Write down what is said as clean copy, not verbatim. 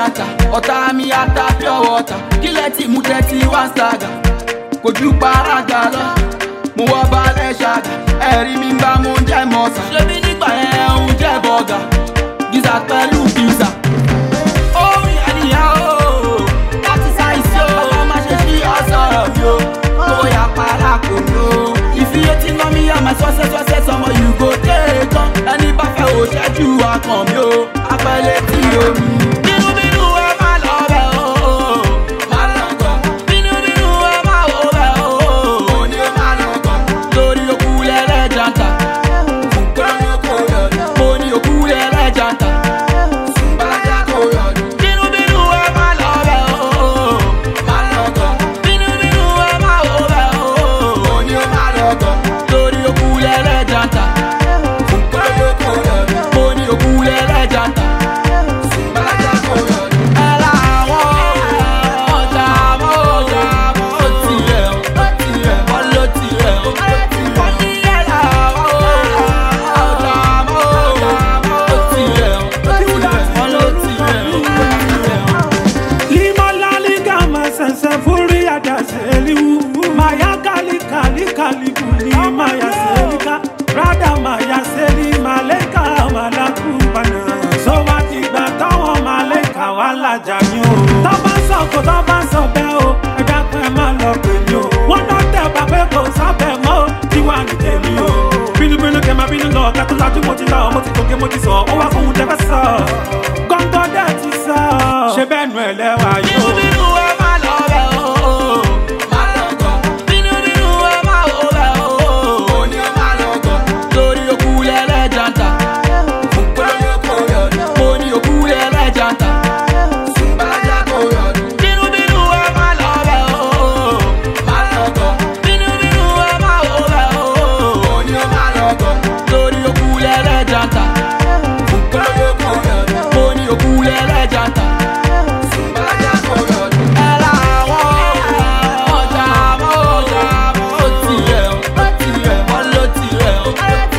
janta ọ̀tá mi ata pure water kílẹ̀ tí mú tẹ́tí wá ṣàgà kò ju paraga lọ mo wọ balẹ̀ ṣàgà ẹ̀rí mi bá mo ń jẹ́ mọ́sà ṣebí nígbà yẹn ń jẹ́ bọ́gà gíza pẹ̀lú pizza. ó rí ẹnìyàn o láti ṣàìsí o bàbá má ṣe sí ọ̀sọ̀rọ̀ mi o kó yà para kò ló ìfiyè tí ná mi yà máa sọ́sẹ́ sọmọ you go take tán ẹni bá fẹ́ ò ṣẹ́jú akàn mi o apẹ̀lẹ̀ tí omi. bínúbínú ẹ má lọ bẹ̀ o má lọ gàn bínúbínú ẹ má wò bẹ̀ o òní ẹ má lọ gàn lórí òkú lẹ́lẹ́ janta fúnkẹ́ kò yọ̀dún mo ní òkú lẹ́lẹ́ janta sùnbàjá kò yọ̀dún. bínúbínú ẹ má lọ bẹ̀ o má lọ gàn bínúbínú ẹ má wò bẹ̀ o òní ẹ má lọ gàn lórí òkú lẹ́lẹ́ janta fúnkẹ́ kò yọ̀dún mo ní òkú lẹ́lẹ́ janta. Tó bá sọ bẹ́ẹ̀ o ẹ̀dá kan ẹ má lọ pè mí o wọ́n náà tẹ̀ bá pé kò sábẹ̀ mọ́ o tí wà ní tèmi o. bínúbínú kẹ́ máa bínú lọ kẹ́tù lájú mo ti lọ mo ti gòkè mo ti sọ ó wá fún un tẹ́ fẹ́ sọ gọ́ngọ́ dẹ̀ ti sọ ṣé bẹ́ẹ̀ nu ẹ̀ lẹ́wà yóò. bínúbínú ẹ má lọ bẹ̀ o má lọ gàn bínúbínú ẹ má wò bẹ̀ o òní ẹ má lọ gàn lórí òkú lẹ́lẹ́ janta fúnkẹ́ kò yọ̀dún mo ní òkú lẹ́lẹ́ janta. Oh,